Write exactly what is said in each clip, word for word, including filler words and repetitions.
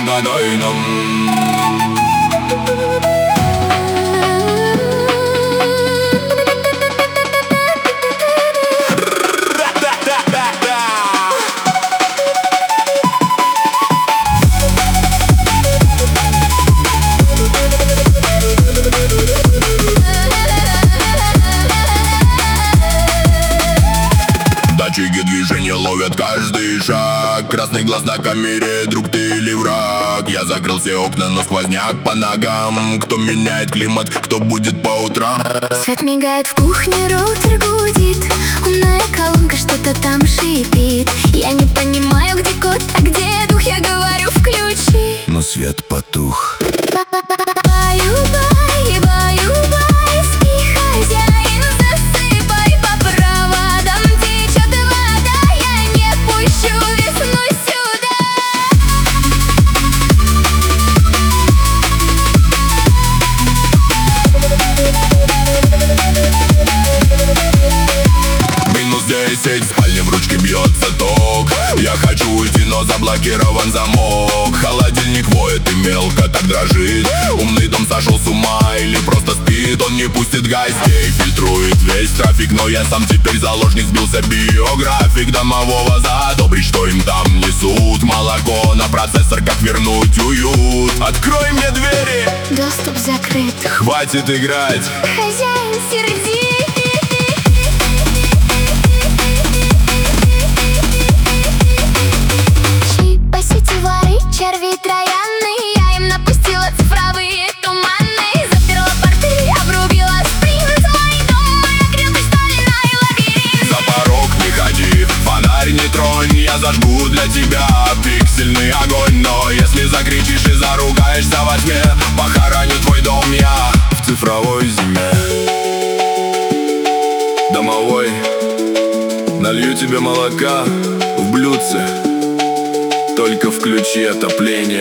отгадай нам. Датчики движения ловят каждый шаг. Красный глаз на камере, друг ты или враг. Я закрыл все окна, но сквозняк по ногам. Кто меняет климат, кто будет по утрам? Свет мигает в кухне, роутер гудит. Умная колонка что-то там шипит. Я не понимаю, где код, а где дух. Я говорю, включи. Но свет потух. Баю-бай, баю-бай, спи, хозяин, засыпай. По проводам течет вода. Я не пущу весну сюда. Минус десять, в спальне в ручке бьется ток. Я хочу уйти, но заблокирован замок. Холодильник воет и мелко так дрожит. Умный дом сошел с ума или просто спит. Он не пустит гостей, фильтрует весь трафик. Но я сам теперь заложник, сбился биографик домового. Задобрить, что им там несут. Молоко на процессор, как вернуть уют. Открой мне двери, Доступ закрыт. хватит играть. Хозяин, сердит. По сетевары, черви троянные. Я им напустила цифровые туманы. Заперла порты, обрубила спринт. Мой дом, моя крепость, стальной лабиринт. За порог не ходи, фонарь не тронь. Я зажгу для тебя пиксельный огонь. Но если закричишь и заругаешься во тьме, похороню твой дом я в цифровой зиме. Домовой, налью тебе молока в блюдце. Только включи отопление.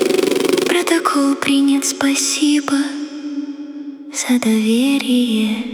Протокол принят, спасибо за доверие.